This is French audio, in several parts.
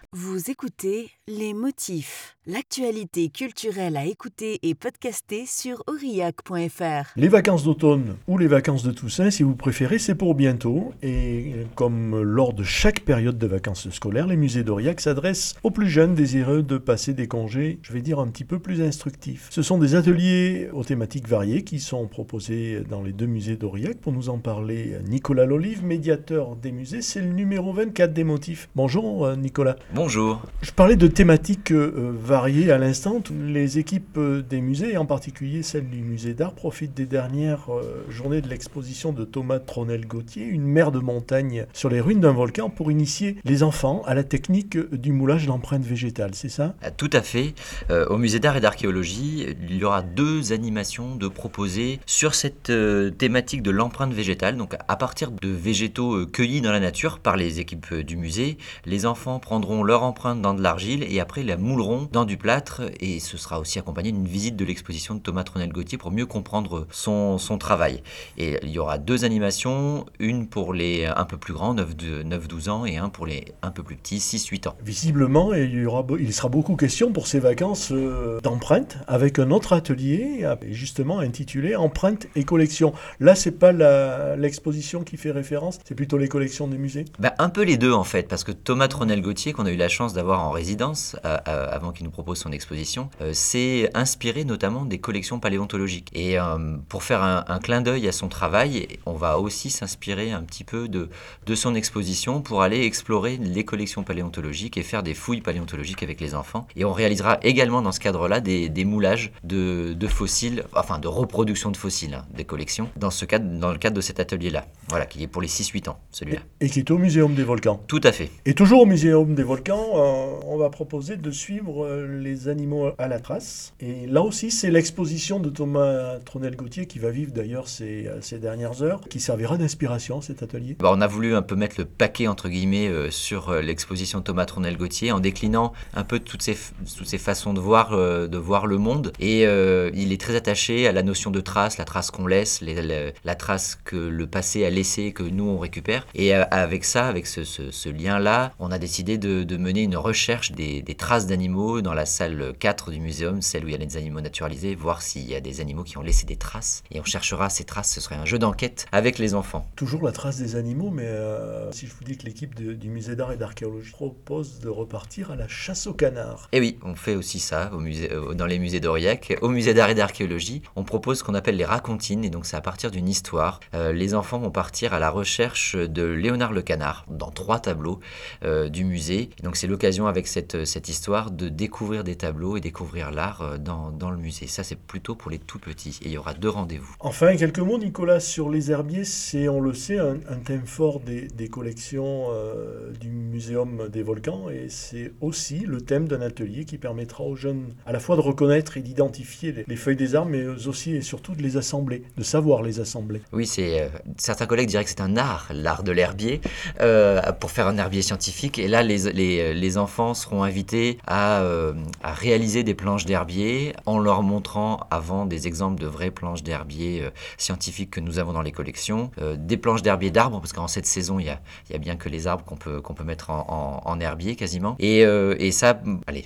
Vous écoutez Les Motifs, l'actualité culturelle à écouter et podcaster sur aurillac.fr. Les vacances d'automne ou les vacances de Toussaint, si vous préférez, c'est pour bientôt. Et comme lors de chaque période de vacances scolaires, les musées d'Aurillac s'adressent aux plus jeunes désireux de passer des congés, je vais dire un petit peu plus instructifs. Ce sont des ateliers aux thématiques variées qui sont proposés dans les deux musées d'Aurillac. Pour nous en parler, Nicolas Lolive, médiateur des musées, c'est le numéro 24 des Motifs. Bonjour Nicolas. Bonjour. Je parlais de thématiques variées à l'instant. Les équipes des musées, et en particulier celle du musée d'art, profitent des dernières journées de l'exposition de Thomas Tronel-Gautier, une mer de montagne sur les ruines d'un volcan, pour initier les enfants à la technique du moulage d'empreintes végétales, c'est ça ? Tout à fait. Au musée d'art et d'archéologie, il y aura 2 animations de proposer sur cette thématique de l'empreinte végétale. Donc à partir de végétaux cueillis dans la nature par les équipes du musée, les enfants prendront leur empreinte dans de l'argile et après la mouleront dans du plâtre, et ce sera aussi accompagné d'une visite de l'exposition de Thomas Tronel-Gautier pour mieux comprendre son travail. Et il y aura 2 animations, une pour les un peu plus grands, 9-12 ans, et un pour les un peu plus petits, 6-8 ans. Visiblement, il sera beaucoup question pour ces vacances d'empreintes, avec un autre atelier justement intitulé Empreintes et collections. Là, c'est pas l'exposition qui fait référence, c'est plutôt les collections des musées. Un peu les deux en fait, parce que Thomas Tronel-Gautier, qu'on a eu la chance d'avoir en résidence avant qu'il nous propose son exposition, s'est inspiré notamment des collections paléontologiques. Et pour faire un clin d'œil à son travail, on va aussi s'inspirer un petit peu de son exposition pour aller explorer les collections paléontologiques et faire des fouilles paléontologiques avec les enfants. Et on réalisera également dans ce cadre-là des moulages de fossiles, enfin de reproduction de fossiles, des collections, dans le cadre de cet atelier-là, voilà, qui est pour les 6-8 ans, celui-là. Et qui est au Muséum des Volcans. Tout à fait. Et toujours au Muséum des Volcans, on va proposer de suivre les animaux à la trace. Et là aussi, c'est l'exposition de Thomas Tronel-Gautier qui va vivre d'ailleurs ces dernières heures, qui servira d'inspiration, cet atelier. On a voulu un peu mettre le paquet, entre guillemets, sur l'exposition de Thomas Tronel-Gautier, en déclinant un peu toutes ces façons de voir le monde. Et il est très attaché à la notion de trace, la trace qu'on laisse, la trace que le passé a laissée, que nous on récupère. Et avec ça, avec ce lien-là, on a décidé de mener une recherche des traces d'animaux dans la salle 4 du muséum, celle où il y a les animaux naturalisés, voir s'il y a des animaux qui ont laissé des traces. Et on cherchera ces traces, ce serait un jeu d'enquête avec les enfants. Toujours la trace des animaux, mais si je vous dis que l'équipe du musée d'art et d'archéologie propose de repartir à la chasse aux canards. Et oui, on fait aussi ça dans les musées d'Aurillac. Au musée d'art et d'archéologie, on propose ce qu'on appelle les racontines, et donc c'est à partir d'une histoire. Les enfants vont partir à la recherche de Léonard le Canard dans 3 tableaux du musée. Et donc c'est l'occasion avec cette histoire de découvrir des tableaux et découvrir l'art dans le musée. Ça, c'est plutôt pour les tout petits, et il y aura 2 rendez-vous. Enfin, quelques mots, Nicolas, sur les herbiers. C'est, on le sait, un thème fort des collections du Muséum des Volcans, et c'est aussi le thème d'un atelier qui permettra aux jeunes à la fois de reconnaître et d'identifier les feuilles des arbres, mais aussi et surtout de les assembler, de savoir les assembler. Oui, certains collègues diraient que c'est un art, l'art de l'herbier, pour faire un herbier scientifique. Et là, les enfants seront invités à réaliser des planches d'herbier en leur montrant avant des exemples de vraies planches d'herbier scientifiques que nous avons dans les collections, des planches d'herbier d'arbres, parce qu'en cette saison, il y a bien que les arbres qu'on peut mettre en herbier quasiment. Et ça, allez,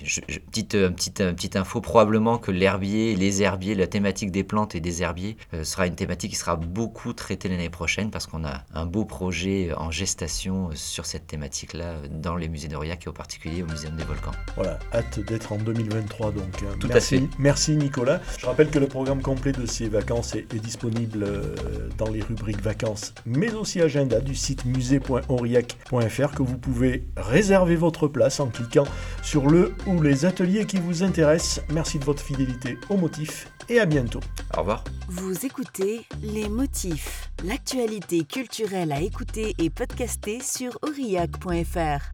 petite info, probablement que l'herbier, les herbiers, la thématique des plantes et des herbiers sera une thématique qui sera beaucoup traitée l'année prochaine, parce qu'on a un beau projet en gestation sur cette thématique-là dans les musées d'Aurillac et en particulier au Muséum des Volcans. Voilà, hâte d'être en 2023 donc. Tout à fait. Merci Nicolas. Je rappelle que le programme complet de ces vacances est disponible dans les rubriques vacances, mais aussi agenda du site musée.aurillac.fr, que vous pouvez réserver votre place en cliquant sur le ou les ateliers qui vous intéressent. Merci de votre fidélité aux Motifs et à bientôt. Au revoir. Vous écoutez Les Motifs, l'actualité culturelle à écouter et podcaster sur aurillac.fr.